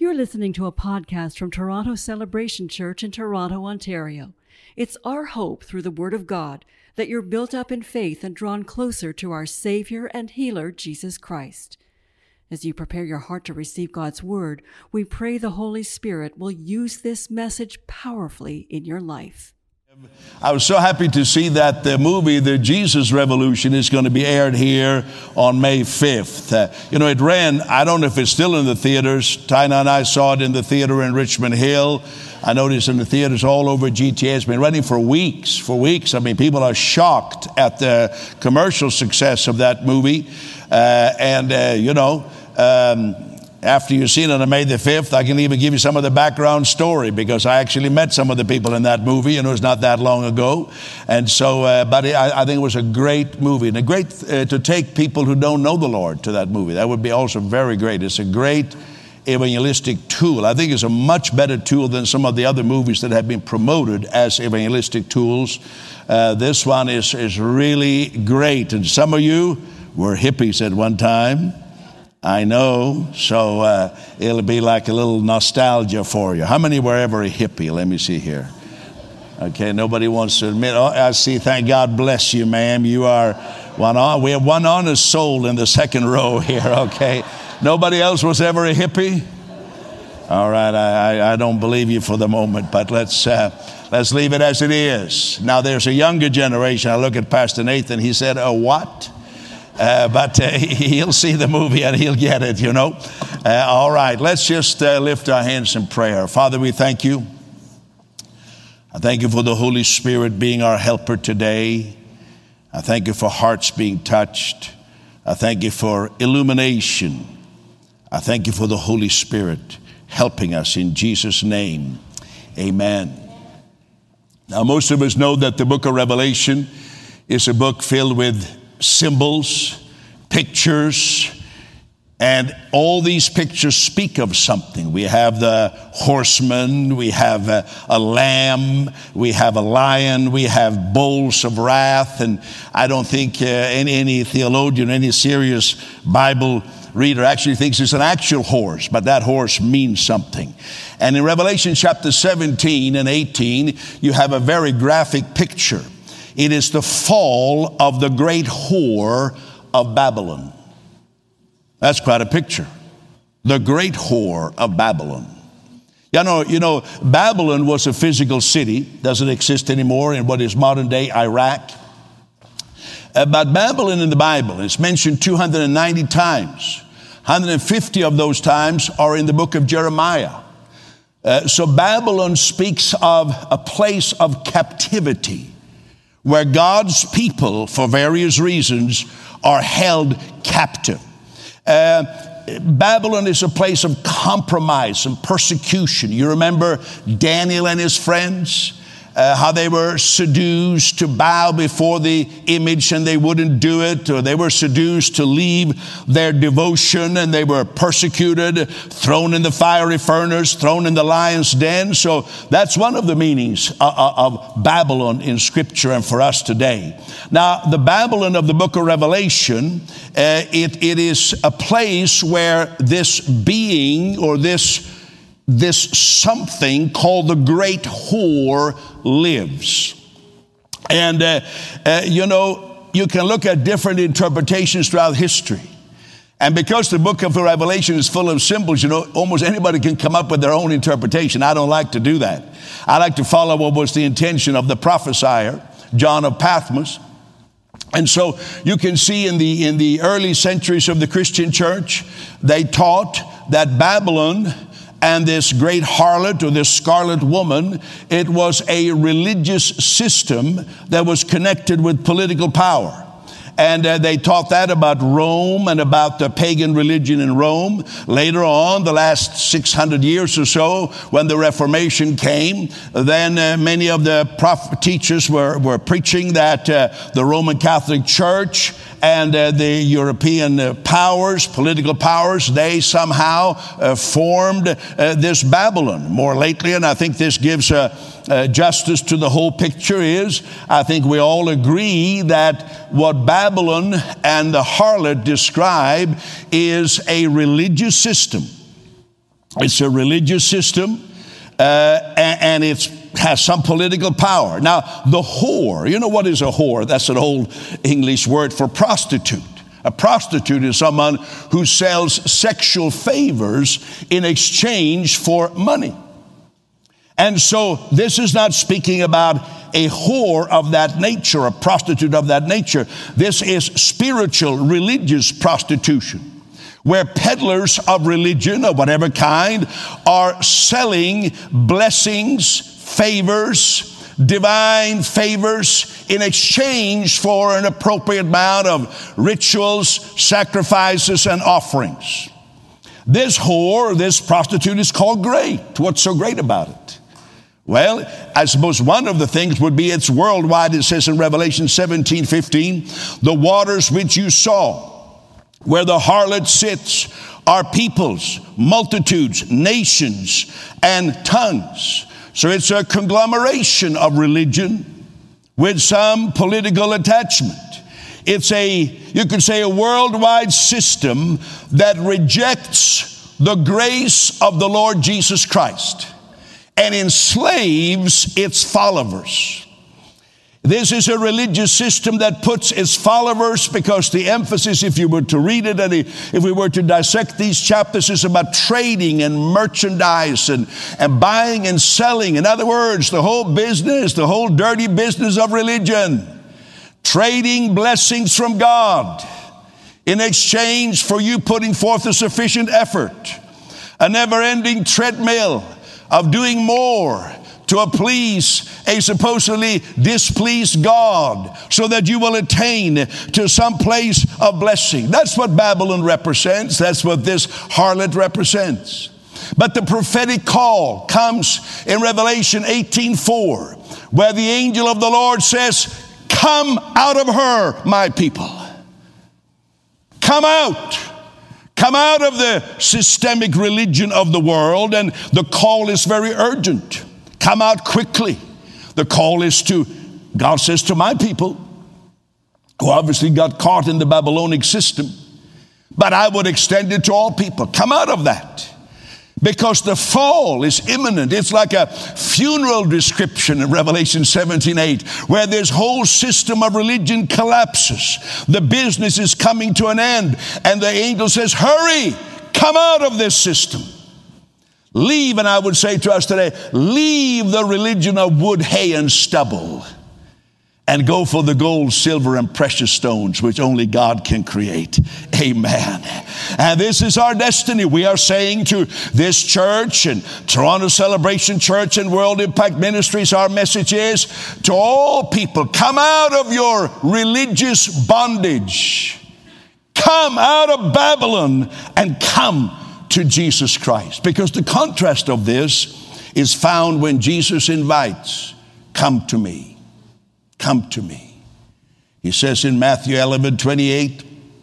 You're listening to a podcast from Toronto Celebration Church in Toronto, Ontario. It's our hope through the Word of God that you're built up in faith and drawn closer to our Savior and Healer, Jesus Christ. As you prepare your heart to receive God's Word, we pray the Holy Spirit will use this message powerfully in your life. I was so happy to see that the movie, The Jesus Revolution, is going to be aired here on May 5th. It ran, I don't know if it's still in the theaters. Tina and I saw it in the theater in Richmond Hill. I noticed in the theaters all over GTA. It's been running for weeks. I mean, people are shocked at the commercial success of that movie. After you've seen it on May the 5th, I can even give you some of the background story because I actually met some of the people in that movie, and it was not that long ago. And so, I think it was a great movie, and a great to take people who don't know the Lord to that movie. That would be also very great. It's a great evangelistic tool. I think it's a much better tool than some of the other movies that have been promoted as evangelistic tools. This one is really great. And some of you were hippies at one time. I know, so it'll be like a little nostalgia for you. How many were ever a hippie? Let me see here. Okay, nobody wants to admit. Oh, I see. Thank God bless you, ma'am. You are one. We have one honest soul in the second row here. Okay, nobody else was ever a hippie. All right, I don't believe you for the moment, but let's leave it as it is. Now, there's a younger generation. I look at Pastor Nathan. He said, "A what?" But he'll see the movie and he'll get it, all right, let's just lift our hands in prayer. Father, we thank you. I thank you for the Holy Spirit being our helper today. I thank you for hearts being touched. I thank you for illumination. I thank you for the Holy Spirit helping us in Jesus' name. Amen. Now, most of us know that the book of Revelation is a book filled with symbols, pictures, and all these pictures speak of something. We have the horseman, we have a lamb, we have a lion, we have bowls of wrath, and I don't think any theologian, any serious Bible reader actually thinks it's an actual horse, but that horse means something. And in Revelation chapter 17 and 18, you have a very graphic picture. It is the fall of the great whore of Babylon. That's quite a picture. The great whore of Babylon. You know, Babylon was a physical city. Doesn't exist anymore in what is modern day Iraq. But Babylon in the Bible is mentioned 290 times. 150 of those times are in the book of Jeremiah. So Babylon speaks of a place of captivity, where God's people, for various reasons, are held captive. Babylon is a place of compromise and persecution. You remember Daniel and his friends, how they were seduced to bow before the image and they wouldn't do it, or they were seduced to leave their devotion and they were persecuted, thrown in the fiery furnace, thrown in the lion's den. So that's one of the meanings of Babylon in Scripture and for us today. Now, the Babylon of the book of Revelation, it is a place where this being or this something called the great whore lives. And, you can look at different interpretations throughout history. And because the book of Revelation is full of symbols, almost anybody can come up with their own interpretation. I don't like to do that. I like to follow what was the intention of the prophesier, John of Patmos. And so you can see in the early centuries of the Christian church, they taught that Babylon and this great harlot or this scarlet woman, it was a religious system that was connected with political power. And they taught that about Rome and about the pagan religion in Rome. Later on, the last 600 years or so, when the Reformation came, then many of the teachers were preaching that the Roman Catholic Church and the European powers, political powers, they somehow formed this Babylon. More lately, and I think this gives justice to the whole picture, is I think we all agree that what Babylon and the harlot describe is a religious system It's a religious system, and it has some political power. Now, the whore, you know what is a whore? That's an old English word for prostitute. A prostitute is someone who sells sexual favors in exchange for money. And so this is not speaking about a whore of that nature, a prostitute of that nature. This is spiritual, religious prostitution, where peddlers of religion of whatever kind are selling blessings, favors, divine favors in exchange for an appropriate amount of rituals, sacrifices, and offerings. This whore, this prostitute is called great. What's so great about it? Well, I suppose one of the things would be it's worldwide. It says in Revelation 17:15, the waters which you saw, where the harlot sits, are peoples, multitudes, nations, and tongues. So it's a conglomeration of religion with some political attachment. It's you could say, a worldwide system that rejects the grace of the Lord Jesus Christ and enslaves its followers. This is a religious system that puts its followers, because the emphasis, if you were to read it and if we were to dissect these chapters, is about trading and merchandise and buying and selling. In other words, the whole business, the whole dirty business of religion. Trading blessings from God in exchange for you putting forth a sufficient effort. A never-ending treadmill of doing more to please a supposedly displeased God, so that you will attain to some place of blessing. That's what Babylon represents. That's what this harlot represents. But the prophetic call comes in Revelation 18:4, where the angel of the Lord says, "Come out of her, my people. Come out. Come out of the systemic religion of the world." And the call is very urgent. Come out quickly. The call is to, God says, to my people, who obviously got caught in the Babylonic system. But I would extend it to all people. Come out of that. Because the fall is imminent. It's like a funeral description in Revelation 17:8, where this whole system of religion collapses. The business is coming to an end. And the angel says, hurry, come out of this system. Leave, and I would say to us today, leave the religion of wood, hay, and stubble, and go for the gold, silver, and precious stones, which only God can create. Amen. And this is our destiny. We are saying to this church and Toronto Celebration Church and World Impact Ministries, our message is to all people, come out of your religious bondage. Come out of Babylon and come to Jesus Christ. Because the contrast of this is found when Jesus invites, come to me. Come to me. He says in Matthew 11:28,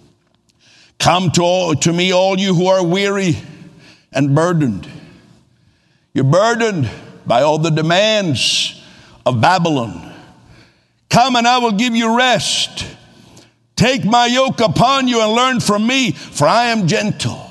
come to me, all you who are weary and burdened. You're burdened by all the demands of Babylon. Come and I will give you rest. Take my yoke upon you and learn from me, for I am gentle.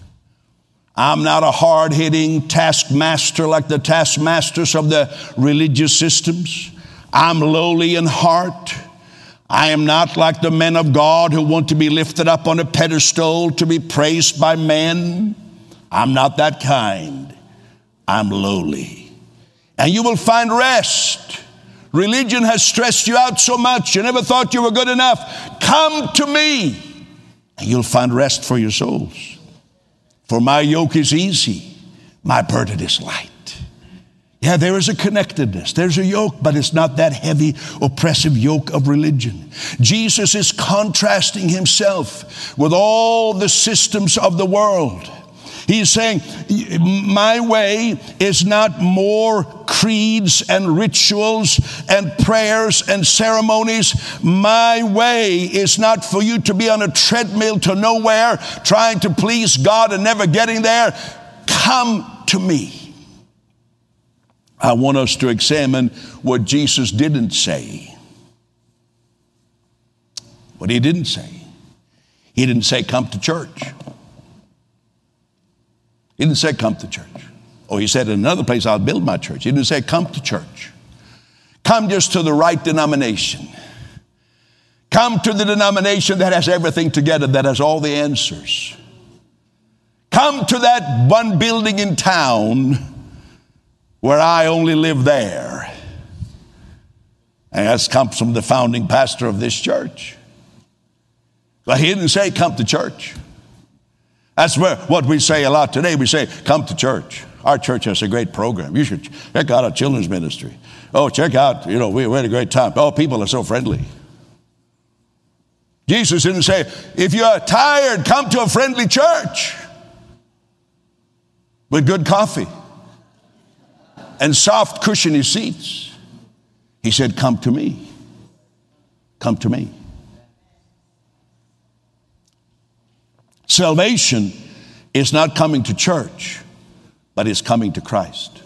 I'm not a hard-hitting taskmaster like the taskmasters of the religious systems. I'm lowly in heart. I am not like the men of God who want to be lifted up on a pedestal to be praised by men. I'm not that kind. I'm lowly. And you will find rest. Religion has stressed you out so much. You never thought you were good enough. Come to me, and you'll find rest for your souls. For my yoke is easy, my burden is light. Yeah, there is a connectedness. There's a yoke, but it's not that heavy, oppressive yoke of religion. Jesus is contrasting himself with all the systems of the world. He's saying, my way is not more creeds and rituals and prayers and ceremonies. My way is not for you to be on a treadmill to nowhere, trying to please God and never getting there. Come to me. I want us to examine what Jesus didn't say. What he didn't say. He didn't say, come to church. He didn't say, come to church. Oh, he said in another place, I'll build my church. He didn't say, come to church. Come just to the right denomination. Come to the denomination that has everything together, that has all the answers. Come to that one building in town where I only live there. And that comes from the founding pastor of this church. But he didn't say, come to church. That's what we say a lot today. We say, come to church. Our church has a great program. You should check out our children's ministry. Oh, check out, we had a great time. Oh, people are so friendly. Jesus didn't say, if you're tired, come to a friendly church with good coffee and soft, cushiony seats. He said, come to me. Come to me. Salvation is not coming to church, but it's coming to Christ.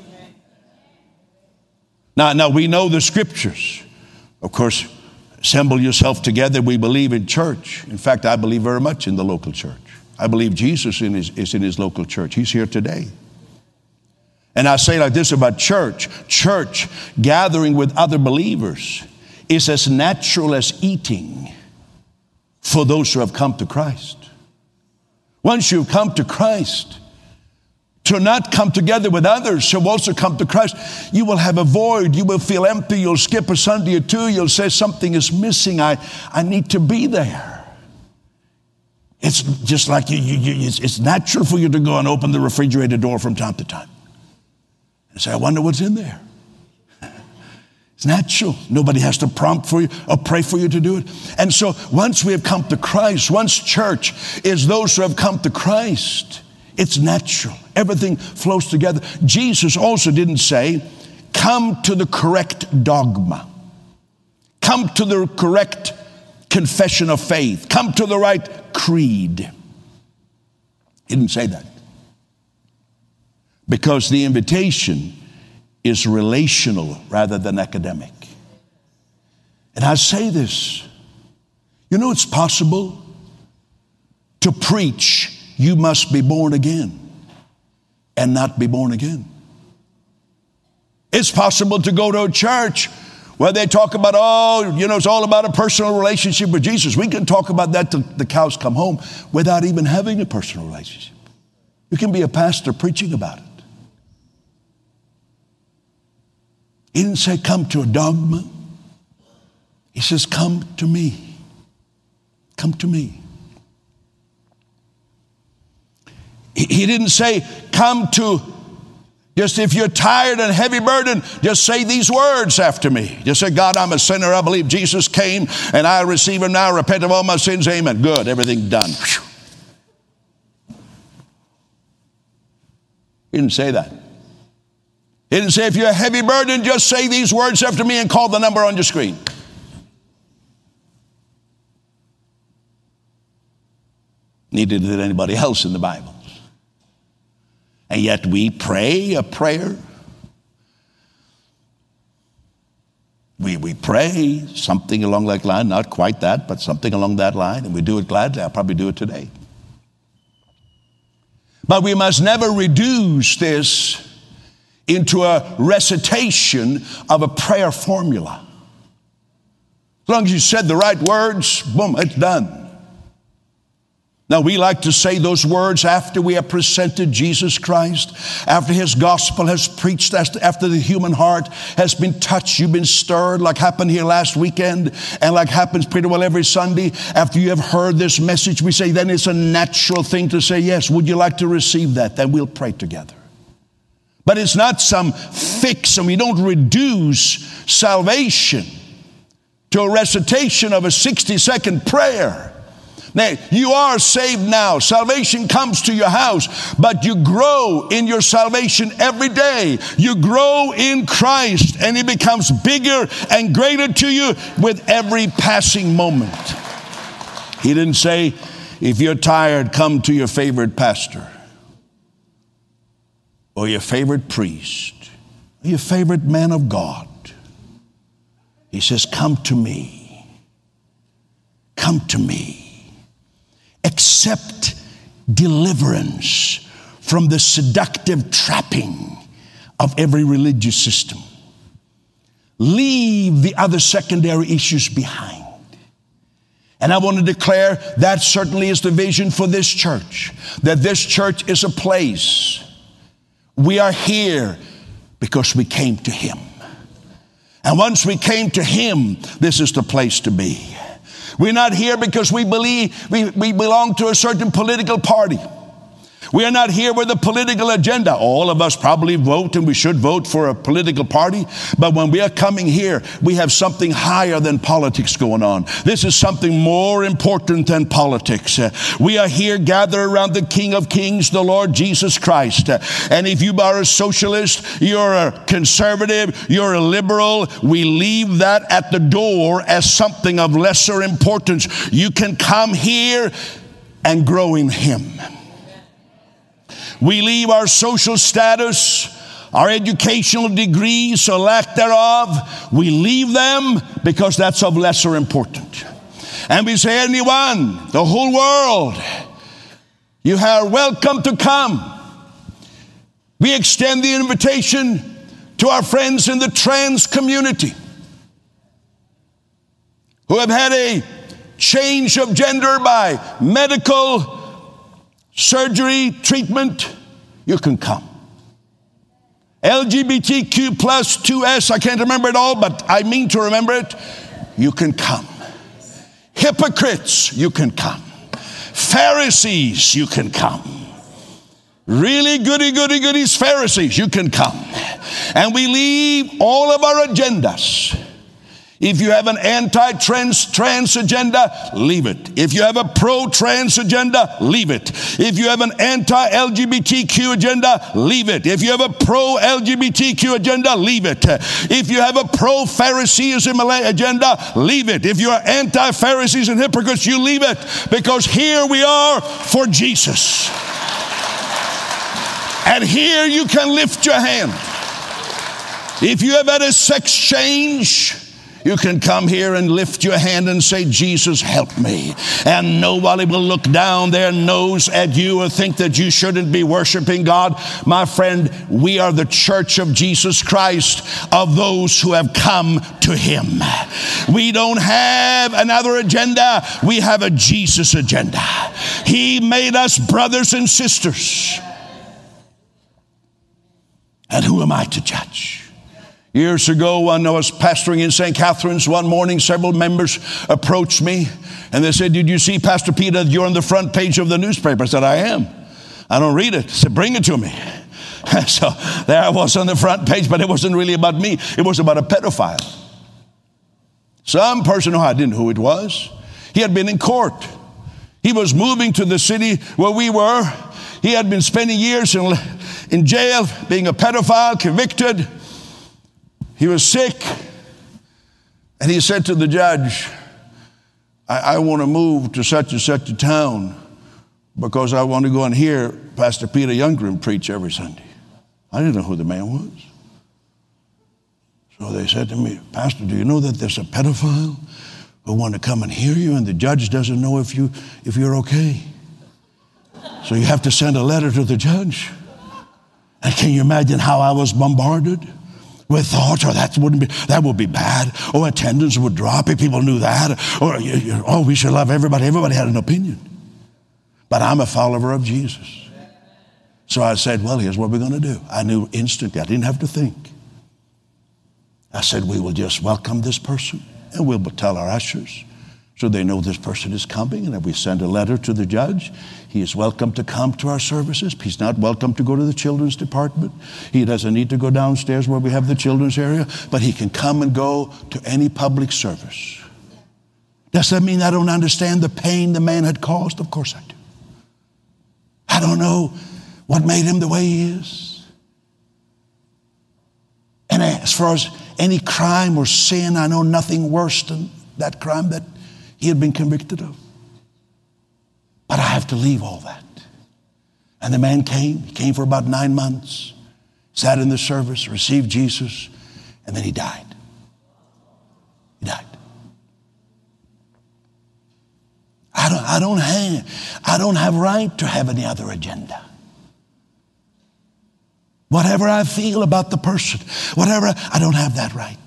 Now we know the scriptures. Of course, assemble yourself together. We believe in church. In fact, I believe very much in the local church. I believe Jesus is in his local church. He's here today. And I say like this about church. Church, gathering with other believers, is as natural as eating for those who have come to Christ. Once you've come to Christ, to not come together with others who also come to Christ, you will have a void. You will feel empty. You'll skip a Sunday or two. You'll say something is missing. I need to be there. It's just like it's natural for you to go and open the refrigerator door from time to time and say, I wonder what's in there. It's natural. Nobody has to prompt for you or pray for you to do it. And so once we have come to Christ, once church is those who have come to Christ, it's natural. Everything flows together. Jesus also didn't say, come to the correct dogma. Come to the correct confession of faith. Come to the right creed. He didn't say that. Because the invitation is relational rather than academic. And I say this, it's possible to preach you must be born again and not be born again. It's possible to go to a church where they talk about, it's all about a personal relationship with Jesus. We can talk about that till the cows come home without even having a personal relationship. You can be a pastor preaching about it. He didn't say come to a dogma. He says come to me. Come to me. He didn't say come to, just if you're tired and heavy burdened, just say these words after me. Just say, God, I'm a sinner. I believe Jesus came and I receive him now. Repent of all my sins. Amen. Good. Everything done. He didn't say that. He didn't say, if you're heavy burdened, just say these words after me and call the number on your screen. Neither did anybody else in the Bible. And yet we pray a prayer. We pray something along that line, not quite that, but something along that line, and we do it gladly. I'll probably do it today. But we must never reduce this into a recitation of a prayer formula. As long as you said the right words, boom, it's done. Now, we like to say those words after we have presented Jesus Christ, after his gospel has preached, after the human heart has been touched, you've been stirred, like happened here last weekend, and like happens pretty well every Sunday. After you have heard this message, we say, then it's a natural thing to say, yes, would you like to receive that? Then we'll pray together. But it's not some fix, and we don't reduce salvation to a recitation of a 60-second prayer. Now, you are saved now. Salvation comes to your house, but you grow in your salvation every day. You grow in Christ, and it becomes bigger and greater to you with every passing moment. He didn't say, if you're tired, come to your favorite pastor, or your favorite priest, or your favorite man of God. He says, come to me. Come to me. Accept deliverance from the seductive trapping of every religious system. Leave the other secondary issues behind. And I want to declare that certainly is the vision for this church, that this church is a place. We are here because we came to Him. And once we came to Him, this is the place to be. We're not here because we believe we belong to a certain political party. We are not here with a political agenda. All of us probably vote, and we should vote for a political party. But when we are coming here, we have something higher than politics going on. This is something more important than politics. We are here gathered around the King of Kings, the Lord Jesus Christ. And if you are a socialist, you're a conservative, you're a liberal, we leave that at the door as something of lesser importance. You can come here and grow in Him. We leave our social status, our educational degrees or lack thereof. We leave them because that's of lesser importance. And we say, anyone, the whole world, you are welcome to come. We extend the invitation to our friends in the trans community who have had a change of gender by medical surgery, treatment. You can come. LGBTQ plus 2S, I can't remember it all, but I mean to remember it. You can come. Hypocrites, you can come. Pharisees, you can come. Really goodies Pharisees, you can come. And we leave all of our agendas. If you have an anti-trans agenda, leave it. If you have a pro-trans agenda, leave it. If you have an anti-LGBTQ agenda, leave it. If you have a pro-LGBTQ agenda, leave it. If you have a pro-Phariseeism agenda, leave it. If you are anti-Pharisees and hypocrites, you leave it. Because here we are for Jesus. And here you can lift your hand. If you have had a sex change, you can come here and lift your hand and say, Jesus, help me. And nobody will look down their nose at you or think that you shouldn't be worshiping God. My friend, we are the church of Jesus Christ, of those who have come to Him. We don't have another agenda. We have a Jesus agenda. He made us brothers and sisters. And who am I to judge? Years ago, when I was pastoring in St. Catherine's, one morning several members approached me and they said, did you see, Pastor Peter, you're on the front page of the newspaper? I said, I am. I don't read it. I said, bring it to me. So there I was on the front page, but it wasn't really about me. It was about a pedophile. Some person, I didn't know who it was. He had been in court. He was moving to the city where we were. He had been spending years in jail, being a pedophile, convicted. He was sick, and he said to the judge, I want to move to such and such a town because I want to go and hear Pastor Peter Youngren preach every Sunday. I didn't know who the man was. So they said to me, Pastor, do you know that there's a pedophile who want to come and hear you, and the judge doesn't know if you're okay? So you have to send a letter to the judge. And can you imagine how I was bombarded with thoughts? Or that would be bad. Or attendance would drop if people knew that. Or we should love everybody. Everybody had an opinion. But I'm a follower of Jesus. So I said, well, here's what we're going to do. I knew instantly. I didn't have to think. I said, we will just welcome this person, and we'll tell our ushers so they know this person is coming. And if we send a letter to the judge, he is welcome to come to our services. He's not welcome to go to the children's department. He doesn't need to go downstairs where we have the children's area, but he can come and go to any public service. Does that mean I don't understand the pain the man had caused? Of course I do. I don't know what made him the way he is. And as far as any crime or sin, I know nothing worse than that crime that he had been convicted of. But I have to leave all that. And the man came. He came for about 9 months, sat in the service, received Jesus, and then he died. He died. I don't have right to have any other agenda. Whatever I feel about the person, whatever, I don't have that right.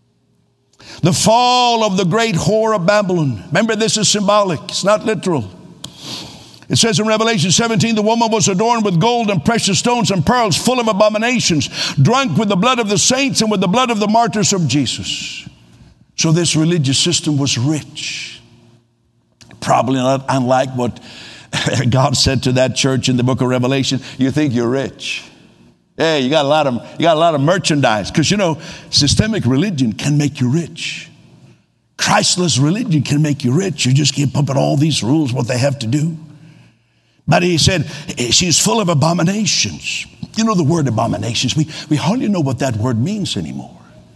The fall of the great whore of Babylon. Remember, this is symbolic. It's not literal. It says in Revelation 17, the woman was adorned with gold and precious stones and pearls, full of abominations, drunk with the blood of the saints and with the blood of the martyrs of Jesus. So this religious system was rich. Probably not unlike what God said to that church in the book of Revelation. You think you're rich. Hey, you got a lot of merchandise. Because, you know, systemic religion can make you rich. Christless religion can make you rich. You just keep pumping all these rules, what they have to do. But he said, she's full of abominations. You know the word abominations. We hardly know what that word means anymore.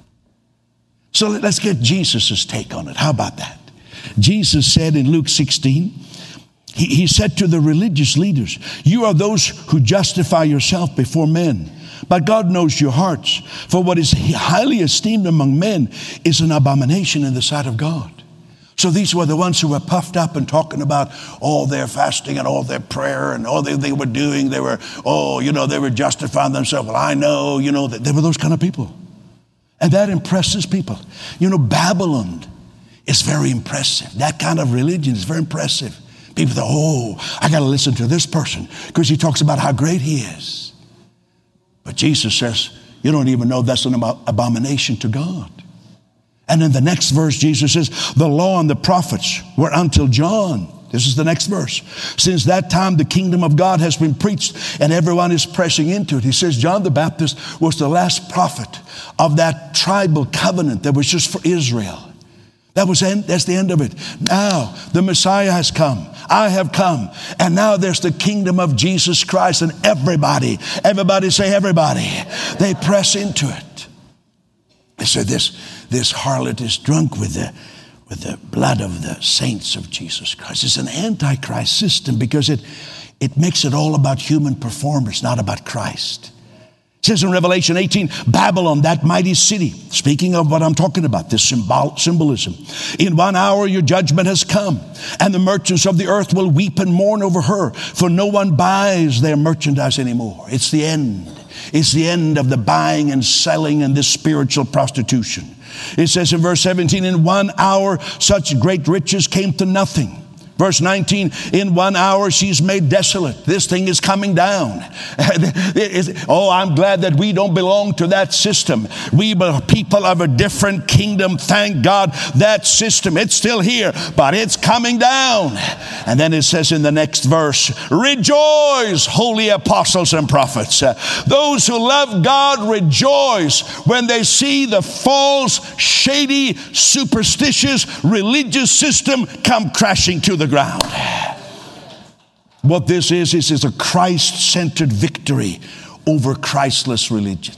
So let's get Jesus' take on it. How about that? Jesus said in Luke 16, he said to the religious leaders, you are those who justify yourself before men, but God knows your hearts. For what is highly esteemed among men is an abomination in the sight of God. So these were the ones who were puffed up and talking about all their fasting and all their prayer and all they were doing. They were, they were justifying themselves. Well, I know, that they were those kind of people. And that impresses people. Babylon is very impressive. That kind of religion is very impressive. People think, I got to listen to this person because he talks about how great he is. But Jesus says, you don't even know that's an abomination to God. And in the next verse, Jesus says, the law and the prophets were until John. This is the next verse. Since that time, the kingdom of God has been preached and everyone is pressing into it. He says John the Baptist was the last prophet of that tribal covenant that was just for Israel. That's the end of it. Now the Messiah has come. I have come. And now there's the kingdom of Jesus Christ, and everybody say everybody. They press into it. They say this harlot is drunk with the blood of the saints of Jesus Christ. It's an antichrist system because it makes it all about human performers, not about Christ. It says in Revelation 18, Babylon, that mighty city, speaking of what I'm talking about, this symbolism. In 1 hour your judgment has come, and the merchants of the earth will weep and mourn over her, for no one buys their merchandise anymore. It's the end. It's the end of the buying and selling and this spiritual prostitution. It says in verse 17, in 1 hour such great riches came to nothing. Verse 19, in 1 hour she's made desolate. This thing is coming down. I'm glad that we don't belong to that system. We are people of a different kingdom. Thank God that system, it's still here, but it's coming down. And then it says in the next verse, rejoice, holy apostles and prophets. Those who love God rejoice when they see the false, shady, superstitious, religious system come crashing to the ground. What this is a Christ-centered victory over Christless religion.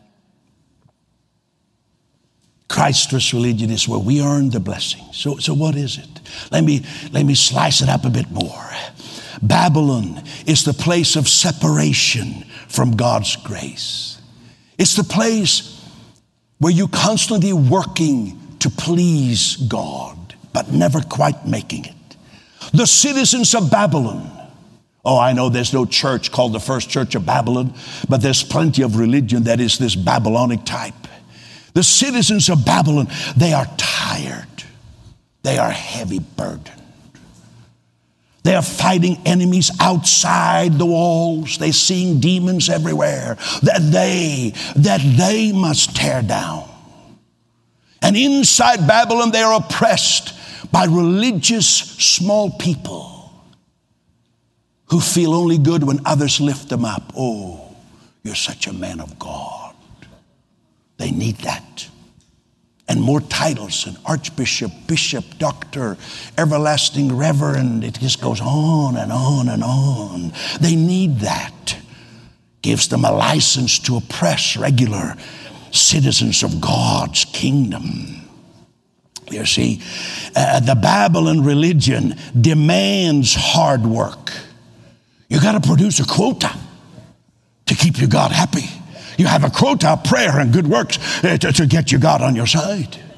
Christless religion is where we earn the blessing. So what is it? Let me slice it up a bit more. Babylon is the place of separation from God's grace. It's the place where you're constantly working to please God, but never quite making it. The citizens of Babylon. I know there's no church called the First Church of Babylon, but there's plenty of religion that is this Babylonic type. The citizens of Babylon, they are tired. They are heavy burdened. They are fighting enemies outside the walls. They're seeing demons everywhere that they must tear down. And inside Babylon, they are oppressed by religious small people who feel only good when others lift them up. Oh, you're such a man of God. They need that. And more titles, an archbishop, bishop, doctor, everlasting reverend. It just goes on and on and on. They need that. Gives them a license to oppress regular citizens of God's kingdom. You see, the Babylon religion demands hard work. You got to produce a quota to keep your God happy. You have a quota of prayer and good works to get your God on your side.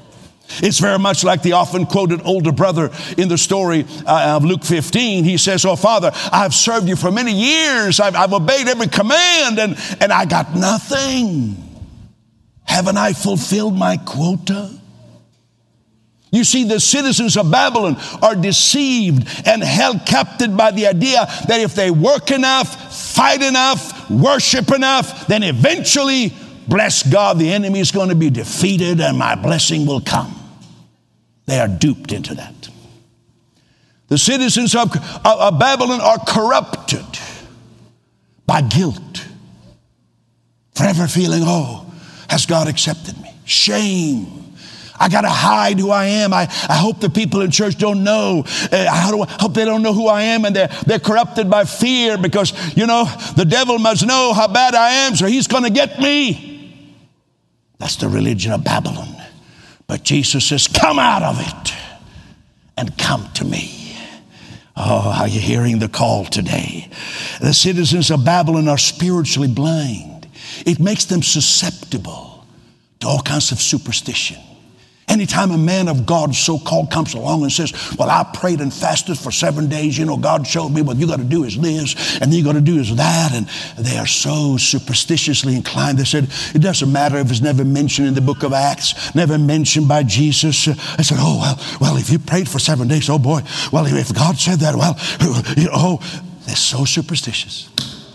It's very much like the often quoted older brother in the story of Luke 15. He says, "Oh, Father, I've served you for many years. I've obeyed every command, and I got nothing. Haven't I fulfilled my quota?" You see, the citizens of Babylon are deceived and held captive by the idea that if they work enough, fight enough, worship enough, then eventually, bless God, the enemy is going to be defeated and my blessing will come. They are duped into that. The citizens of Babylon are corrupted by guilt, forever feeling, "Oh, has God accepted me?" Shame. I got to hide who I am. I hope the people in church don't know. I hope they don't know who I am. And they're corrupted by fear because, the devil must know how bad I am, so he's going to get me. That's the religion of Babylon. But Jesus says, "Come out of it and come to me." Oh, are you hearing the call today? The citizens of Babylon are spiritually blind. It makes them susceptible to all kinds of superstition. Anytime a man of God so-called comes along and says, "Well, I prayed and fasted for 7 days. God showed me what you got to do is this, and you got to do is that." And they are so superstitiously inclined. They said, it doesn't matter if it's never mentioned in the book of Acts, never mentioned by Jesus. I said, "Oh, well, if you prayed for 7 days, oh boy, well, if God said that, well, they're so superstitious.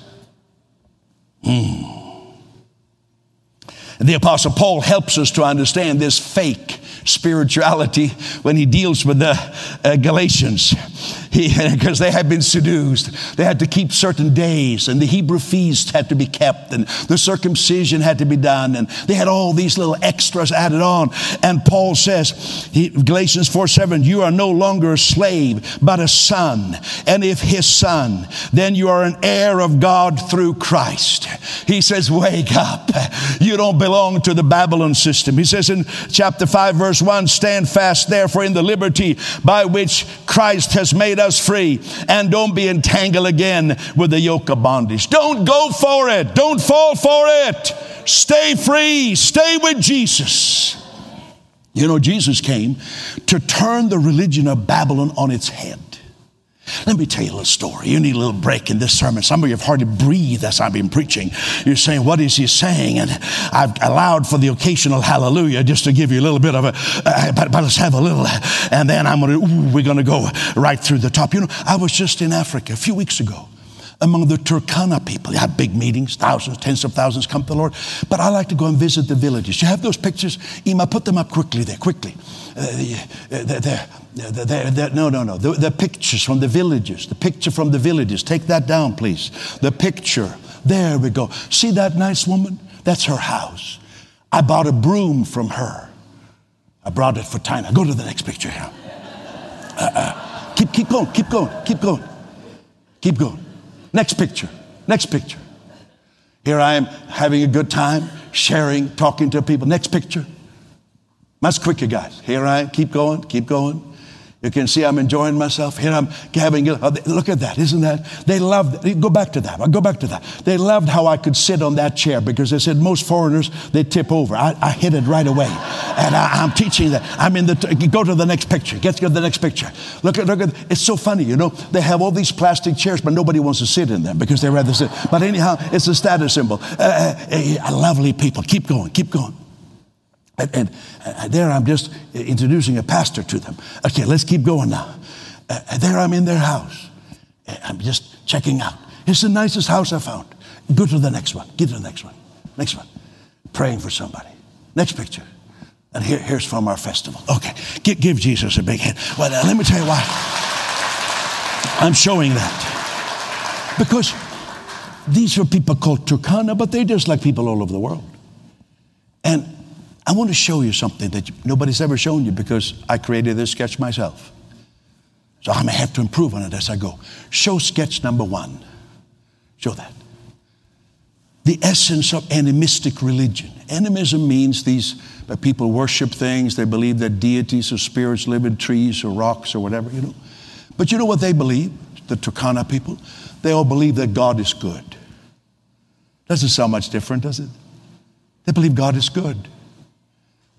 And the Apostle Paul helps us to understand this fake spirituality when he deals with the Galatians. Because they had been seduced. They had to keep certain days, and the Hebrew feast had to be kept, and the circumcision had to be done, and they had all these little extras added on. And Paul says, Galatians 4:7, "You are no longer a slave, but a son. And if his son, then you are an heir of God through Christ." He says, wake up. You don't belong to the Babylon system. He says in chapter 5, verse 1, "Stand fast, therefore, in the liberty by which Christ has made us free, and don't be entangled again with the yoke of bondage." Don't go for it. Don't fall for it. Stay free. Stay with Jesus. Jesus came to turn the religion of Babylon on its head. Let me tell you a little story. You need a little break in this sermon. Some of you have hardly breathed as I've been preaching. You're saying, "What is he saying?" And I've allowed for the occasional hallelujah just to give you a little bit of but let's have a little. And then we're going to go right through the top. I was just in Africa a few weeks ago among the Turkana people. They have big meetings, thousands, tens of thousands come to the Lord. But I like to go and visit the villages. You have those pictures? Ima, put them up quickly there, quickly. The pictures from the villages. The picture from the villages. Take that down, please. The picture. There we go. See that nice woman? That's her house. I bought a broom from her. I brought it for Tina. Go to the next picture here. Keep going. Keep going. Keep going. Keep going. Next picture. Next picture. Here I am having a good time, sharing, talking to people. Next picture. Much quicker, guys. Here I am. Keep going. Keep going. You can see I'm enjoying myself. Here I'm having, look at that. Isn't that? They loved, go back to that. I'll go back to that. They loved how I could sit on that chair because they said most foreigners, they tip over. I hit it right away. And I'm teaching that. Go to the next picture. Get to the next picture. Look at, it's so funny, They have all these plastic chairs, but nobody wants to sit in them because they rather sit. But anyhow, it's a status symbol. Lovely people. Keep going. Keep going. And there I'm just introducing a pastor to them. Okay, let's keep going now. There I'm in their house. I'm just checking out. It's the nicest house I found. Go to the next one. Get to the next one. Next one. Praying for somebody. Next picture. And here's from our festival. Okay, give Jesus a big hand. Well, let me tell you why I'm showing that. Because these are people called Turkana, but they're just like people all over the world. And I want to show you something that nobody's ever shown you because I created this sketch myself. So I may have to improve on it as I go. Show sketch number 1. Show that. The essence of animistic religion. Animism means these people worship things. They believe that deities or spirits live in trees or rocks or whatever, But you know what they believe, the Turkana people? They all believe that God is good. Doesn't sound much different, does it? They believe God is good.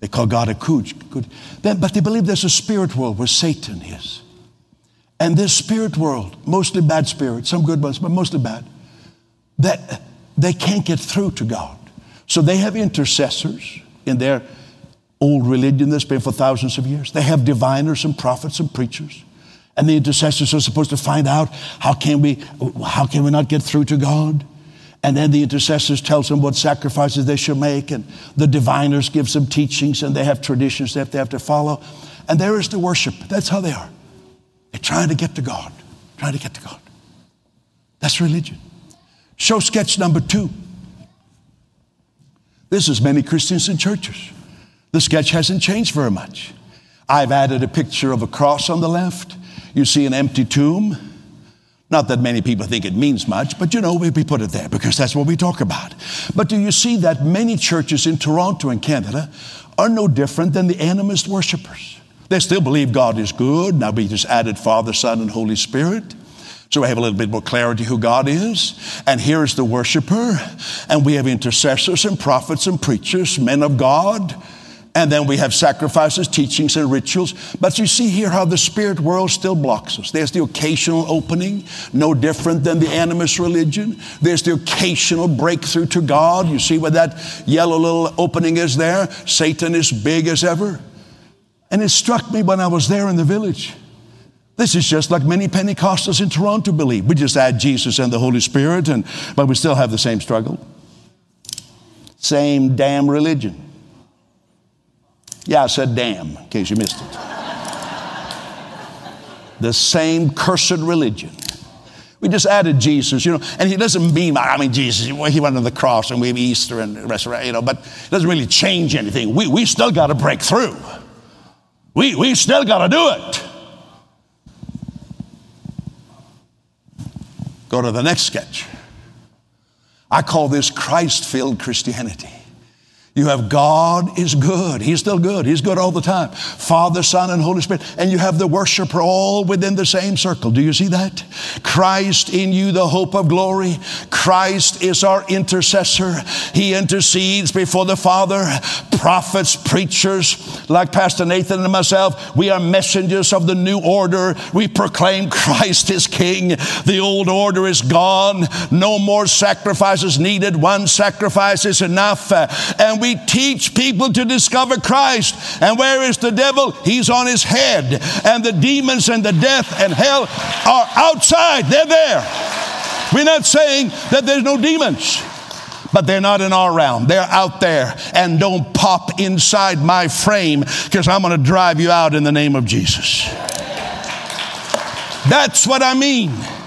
They call God a good. But they believe there's a spirit world where Satan is. And this spirit world, mostly bad spirits, some good ones, but mostly bad, that they can't get through to God. So they have intercessors in their old religion that's been for thousands of years. They have diviners and prophets and preachers. And the intercessors are supposed to find out how can we not get through to God? And then the intercessors tells them what sacrifices they should make, and the diviners gives them teachings, and they have traditions that they have to follow. And there is the worship. That's how they are. They're trying to get to God. Trying to get to God. That's religion. Show sketch number 2. This is many Christians in churches. The sketch hasn't changed very much. I've added a picture of a cross on the left. You see an empty tomb. Not that many people think it means much, but we put it there because that's what we talk about. But do you see that many churches in Toronto and Canada are no different than the animist worshipers? They still believe God is good. Now we just added Father, Son, and Holy Spirit. So we have a little bit more clarity who God is. And here is the worshiper. And we have intercessors and prophets and preachers, men of God. And then we have sacrifices, teachings, and rituals. But you see here how the spirit world still blocks us. There's the occasional opening, no different than the animist religion. There's the occasional breakthrough to God. You see where that yellow little opening is there? Satan is big as ever. And it struck me when I was there in the village. This is just like many Pentecostals in Toronto believe. We just add Jesus and the Holy Spirit, but we still have the same struggle. Same damn religion. Yeah, I said damn, in case you missed it. The same cursed religion. We just added Jesus, and he doesn't mean, Jesus, he went on the cross and we have Easter and resurrection, but it doesn't really change anything. We still got to break through. We still got to do it. Go to the next sketch. I call this Christ-filled Christianity. You have God is good. He's still good. He's good all the time. Father, Son, and Holy Spirit. And you have the worshiper all within the same circle. Do you see that? Christ in you, the hope of glory. Christ is our intercessor. He intercedes before the Father. Prophets, preachers, like Pastor Nathan and myself, we are messengers of the new order. We proclaim Christ is King. The old order is gone. No more sacrifices needed. One sacrifice is enough. And we teach people to discover Christ. And where is the devil? He's on his head. And the demons and the death and hell are outside. They're there. We're not saying that there's no demons, but they're not in our realm. They're out there. And don't pop inside my frame, because I'm going to drive you out in the name of Jesus. That's what I mean.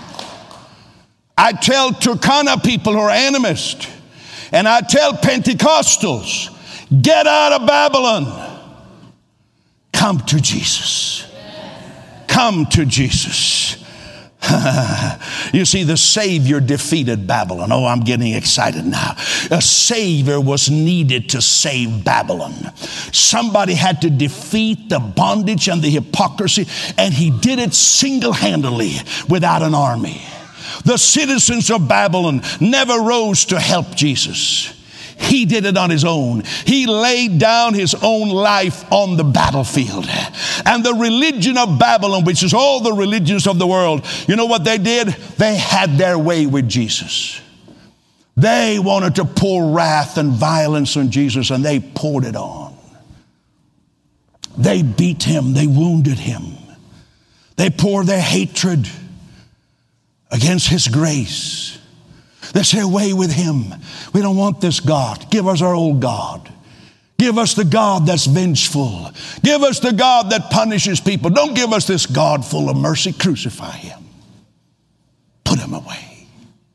I tell Turkana people who are animists, and I tell Pentecostals, get out of Babylon. Come to Jesus. Come to Jesus. You see, the Savior defeated Babylon. Oh, I'm getting excited now. A Savior was needed to save Babylon. Somebody had to defeat the bondage and the hypocrisy, and he did it single-handedly without an army. The citizens of Babylon never rose to help Jesus. He did it on his own. He laid down his own life on the battlefield. And the religion of Babylon, which is all the religions of the world, you know what they did? They had their way with Jesus. They wanted to pour wrath and violence on Jesus, and they poured it on. They beat him. They wounded him. They poured their hatred against his grace. They say, away with him. We don't want this God. Give us our old God. Give us the God that's vengeful. Give us the God that punishes people. Don't give us this God full of mercy. Crucify him. Put him away.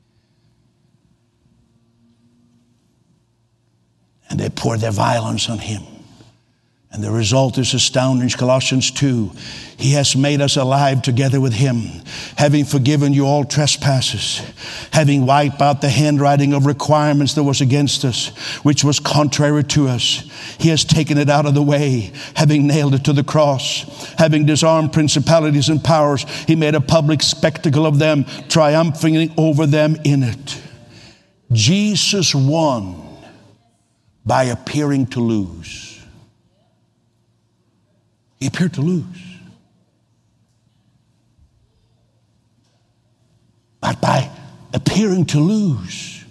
And they pour their violence on him. And the result is astounding. Colossians 2, he has made us alive together with him, having forgiven you all trespasses, having wiped out the handwriting of requirements that was against us, which was contrary to us. He has taken it out of the way, having nailed it to the cross, having disarmed principalities and powers. He made a public spectacle of them, triumphing over them in it. Jesus won by appearing to lose. He appeared to lose. But by appearing to lose,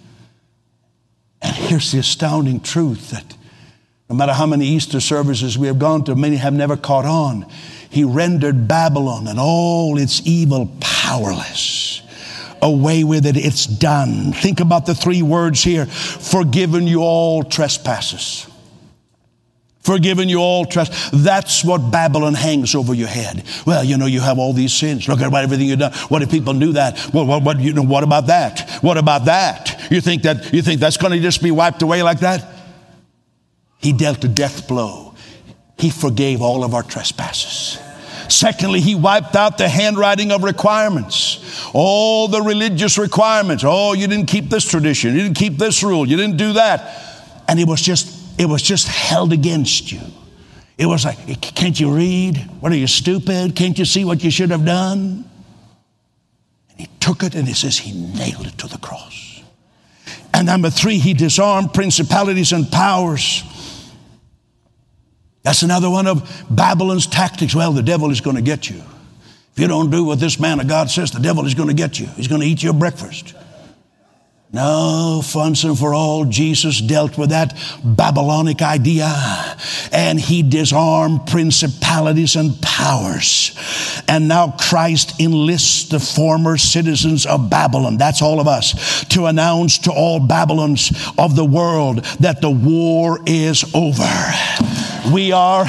and here's the astounding truth that no matter how many Easter services we have gone to, many have never caught on. He rendered Babylon and all its evil powerless. Away with it, it's done. Think about the three words here. Forgiven you all trespasses. Forgiven you all trespass. That's what Babylon hangs over your head. Well, you have all these sins. Look at everything you've done. What if people do that? Well, what about that? What about that? You think that's going to just be wiped away like that? He dealt a death blow. He forgave all of our trespasses. Secondly, he wiped out the handwriting of requirements. All the religious requirements. Oh, you didn't keep this tradition. You didn't keep this rule. You didn't do that. And it was just held against you. It was like, can't you read? What are you, stupid? Can't you see what you should have done? And he took it and he says he nailed it to the cross. And number three, he disarmed principalities and powers. That's another one of Babylon's tactics. Well, the devil is going to get you. If you don't do what this man of God says, the devil is going to get you. He's going to eat your breakfast. No, once and for all, Jesus dealt with that Babylonic idea, and he disarmed principalities and powers. And now Christ enlists the former citizens of Babylon, that's all of us, to announce to all Babylons of the world that the war is over. We are,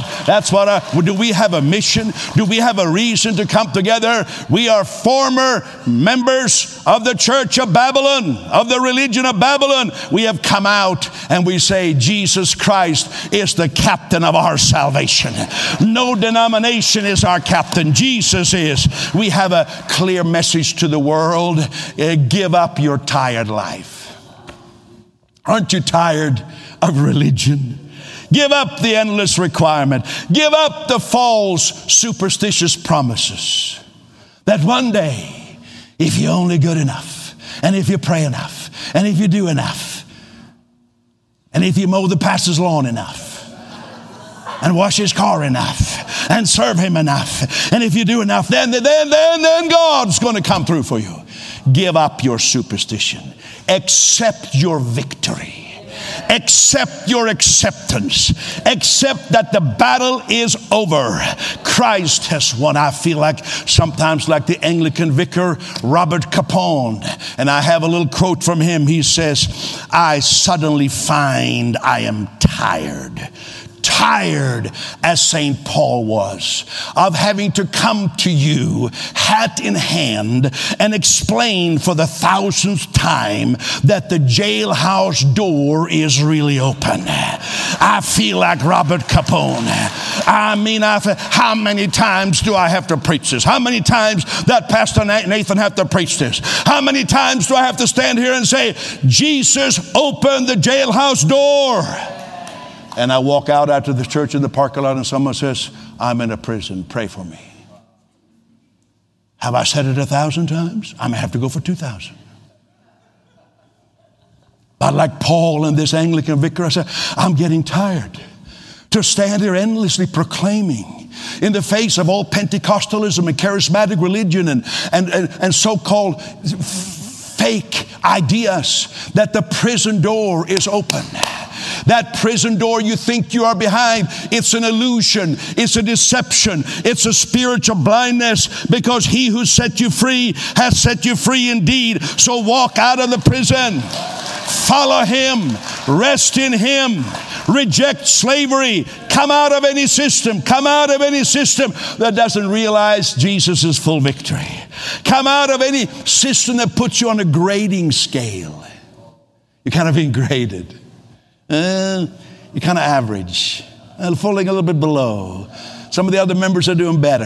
do we have a mission? Do we have a reason to come together? We are former members of the church of Babylon, of the religion of Babylon. We have come out and we say Jesus Christ is the captain of our salvation. No denomination is our captain. Jesus is. We have a clear message to the world. Give up your tired life. Aren't you tired of religion? Give up the endless requirement. Give up the false, superstitious promises that one day, if you're only good enough, and if you pray enough, and if you do enough, and if you mow the pastor's lawn enough, and wash his car enough, and serve him enough, and if you do enough, then God's going to come through for you. Give up your superstition. Accept your victory. Accept your acceptance. Accept that the battle is over. Christ has won. I feel like sometimes like the Anglican vicar Robert Capon, and I have a little quote from him. He says, I suddenly find I am tired as St. Paul was, of having to come to you hat in hand and explain for the 1000th time that the jailhouse door is really open. I feel like Robert Capon. How many times do I have to preach this? How many times that Pastor Nathan have to preach this? How many times do I have to stand here and say, Jesus opened the jailhouse door? And I walk out after the church in the parking lot and someone says, I'm in a prison, pray for me. Have I said it 1,000 times? I may have to go for 2,000. But like Paul and this Anglican vicar, I said, I'm getting tired to stand here endlessly proclaiming in the face of all Pentecostalism and charismatic religion and so-called fake ideas that the prison door is open. That prison door you think you are behind, it's an illusion, it's a deception, it's a spiritual blindness, because he who set you free has set you free indeed. So walk out of the prison, follow him, rest in him, reject slavery, come out of any system that doesn't realize Jesus' full victory. Come out of any system that puts you on a grading scale. You're kind of being graded. You're kind of average, falling a little bit below. Some of the other members are doing better.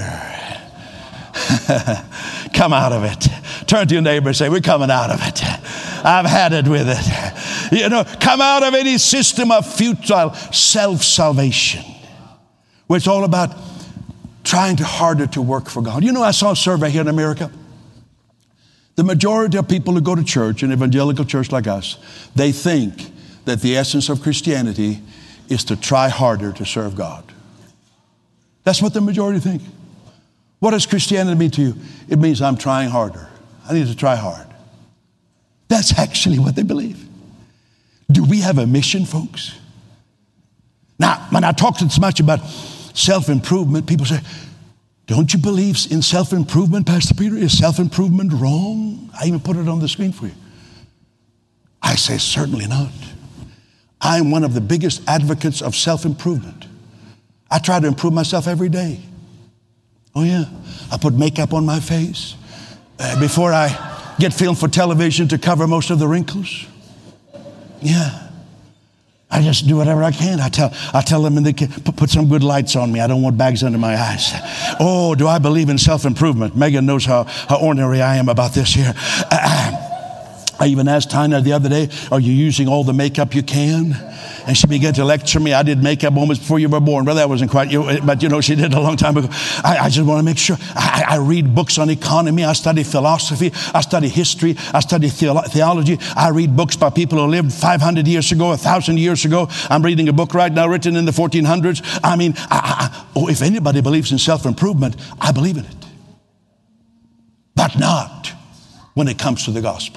Come out of it. Turn to your neighbor and say, we're coming out of it. I've had it with it. Come out of any system of futile self-salvation, where it's all about trying harder to work for God. I saw a survey here in America. The majority of people who go to church, an evangelical church like us, they think that the essence of Christianity is to try harder to serve God. That's what the majority think. What does Christianity mean to you? It means I'm trying harder. I need to try hard. That's actually what they believe. Do we have a mission, folks? Now, when I talk so much about self-improvement, people say, don't you believe in self-improvement, Pastor Peter? Is self-improvement wrong? I even put it on the screen for you. I say, certainly not. I'm one of the biggest advocates of self-improvement. I try to improve myself every day. Oh yeah, I put makeup on my face before I get filmed for television to cover most of the wrinkles. Yeah. I just do whatever I can. I tell them, and they can put some good lights on me. I don't want bags under my eyes. Oh, do I believe in self-improvement? Megan knows how ordinary I am about this here. I even asked Tina the other day, are you using all the makeup you can? And she began to lecture me. I did makeup almost before you were born. Well, that wasn't quite you, but she did a long time ago. I just want to make sure. I read books on economy. I study philosophy. I study history. I study theology. I read books by people who lived 500 years ago, 1,000 years ago. I'm reading a book right now written in the 1400s. I mean, if anybody believes in self-improvement, I believe in it. But not when it comes to the gospel.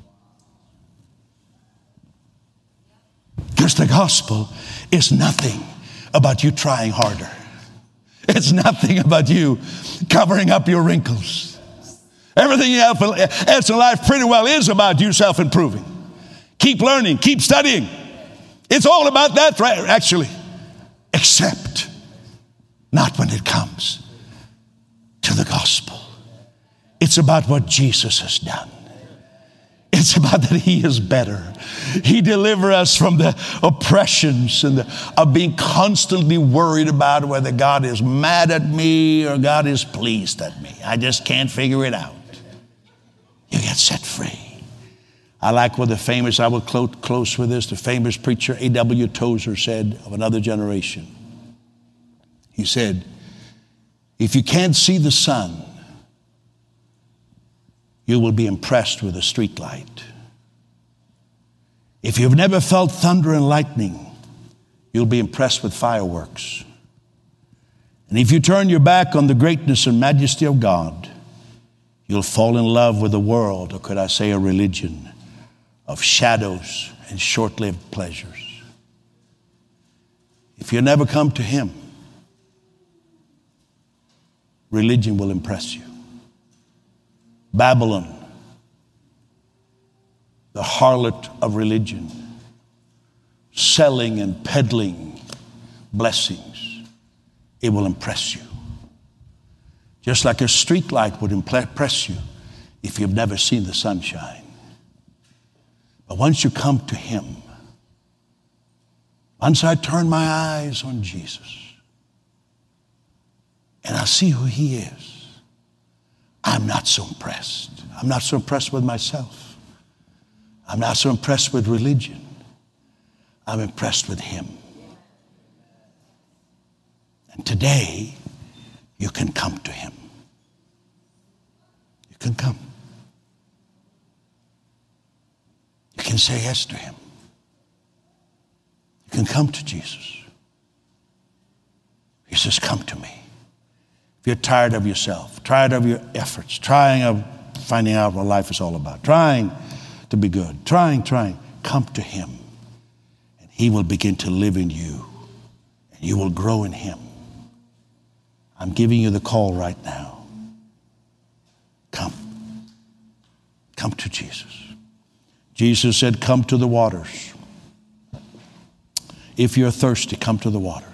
Because the gospel is nothing about you trying harder. It's nothing about you covering up your wrinkles. Everything else in life pretty well is about you self-improving. Keep learning, keep studying. It's all about that, actually. Except not when it comes to the gospel. It's about what Jesus has done. It's about that He is better. He delivered us from the oppressions and of being constantly worried about whether God is mad at me or God is pleased at me. I just can't figure it out. You get set free. I like what I will close with this, the famous preacher A.W. Tozer said of another generation. He said, if you can't see the sun, you will be impressed with a street light. If you've never felt thunder and lightning, you'll be impressed with fireworks. And if you turn your back on the greatness and majesty of God, you'll fall in love with a world, or could I say a religion, of shadows and short-lived pleasures. If you never come to Him, religion will impress you. Babylon, the harlot of religion, selling and peddling blessings, it will impress you. Just like a street light would impress you if you've never seen the sunshine. But once you come to Him, once I turn my eyes on Jesus and I see who He is, I'm not so impressed. I'm not so impressed with myself. I'm not so impressed with religion. I'm impressed with Him. And today, you can come to Him. You can come. You can say yes to Him. You can come to Jesus. He says, come to me. If you're tired of yourself, tired of your efforts, trying of finding out what life is all about, trying to be good, trying, come to Him. And He will begin to live in you. And you will grow in Him. I'm giving you the call right now. Come. Come to Jesus. Jesus said, come to the waters. If you're thirsty, come to the waters.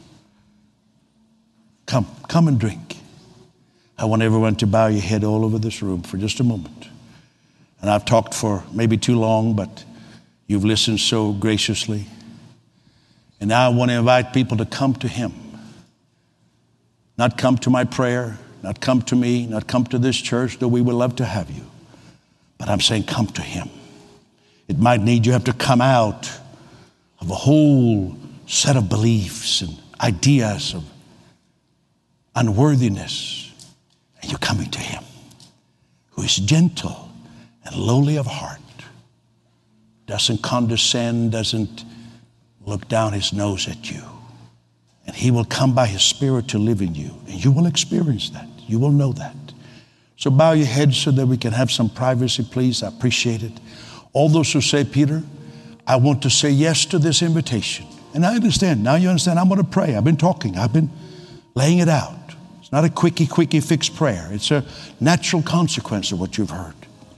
Come and drink. I want everyone to bow your head all over this room for just a moment. And I've talked for maybe too long, but you've listened so graciously. And now I want to invite people to come to Him. Not come to my prayer, not come to me, not come to this church, though we would love to have you. But I'm saying come to Him. It might need you have to come out of a whole set of beliefs and ideas of unworthiness, and you're coming to Him, who is gentle and lowly of heart, doesn't condescend, doesn't look down His nose at you, And He will come by His Spirit to live in you. And you will experience that. You will know that. So bow your heads so that we can have some privacy, please. I appreciate it. All those who say, Peter, I want to say yes to this invitation. And I understand. Now you understand. I'm going to pray. I've been talking. I've been laying it out. It's not a quickie fix prayer. It's a natural consequence of what you've heard.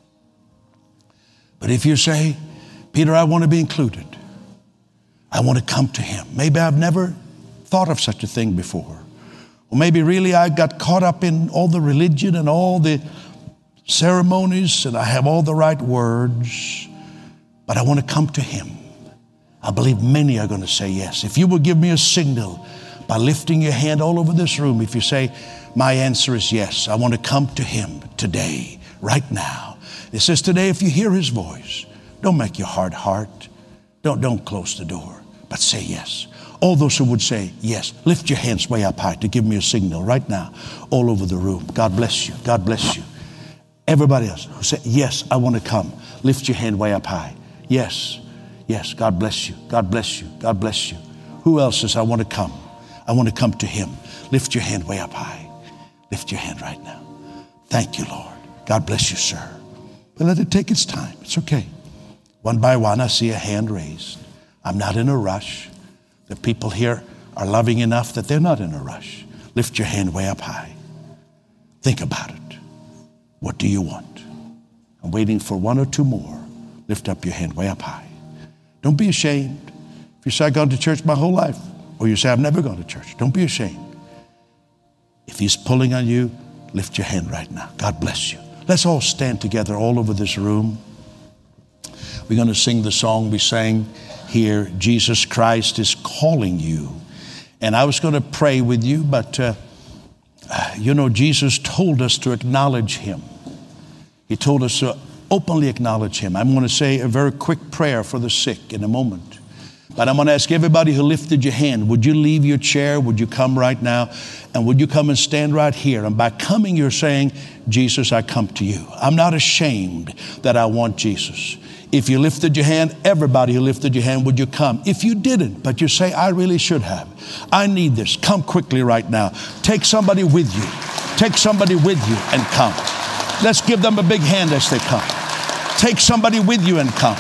But if you say, Peter, I want to be included. I want to come to Him. Maybe I've never thought of such a thing before. Or maybe really I got caught up in all the religion and all the ceremonies and I have all the right words, but I want to come to Him. I believe many are going to say yes. If you will give me a signal by lifting your hand all over this room, if you say, my answer is yes, I want to come to Him today, right now. It says today, if you hear His voice, don't make your hard heart. Don't close the door, but say yes. All those who would say yes, lift your hands way up high to give me a signal right now, all over the room. God bless you. God bless you. Everybody else who said, yes, I want to come, lift your hand way up high. Yes, yes, God bless you. God bless you. God bless you. Who else says, I want to come? I want to come to Him. Lift your hand way up high. Lift your hand right now. Thank you, Lord. God bless you, sir. But let it take its time. It's okay. One by one, I see a hand raised. I'm not in a rush. The people here are loving enough that they're not in a rush. Lift your hand way up high. Think about it. What do you want? I'm waiting for one or two more. Lift up your hand way up high. Don't be ashamed. If you say, I've gone to church my whole life, or you say, I've never gone to church, don't be ashamed. If He's pulling on you, lift your hand right now. God bless you. Let's all stand together all over this room. We're going to sing the song we sang here, Jesus Christ is calling you. And I was going to pray with you, but Jesus told us to acknowledge Him. He told us to openly acknowledge Him. I'm going to say a very quick prayer for the sick in a moment. But I'm going to ask everybody who lifted your hand, would you leave your chair? Would you come right now? And would you come and stand right here? And by coming, you're saying, Jesus, I come to you. I'm not ashamed that I want Jesus. If you lifted your hand, everybody who lifted your hand, would you come? If you didn't, but you say, I really should have. I need this. Come quickly right now. Take somebody with you. Take somebody with you and come. Let's give them a big hand as they come. Take somebody with you and come.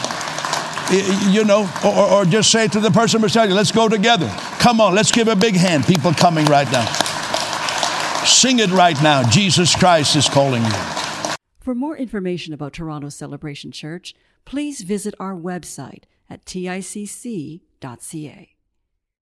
Or just say to the person beside you, let's go together. Come on, let's give a big hand. People coming right now. Sing it right now. Jesus Christ is calling you. For more information about Toronto Celebration Church, please visit our website at ticc.ca.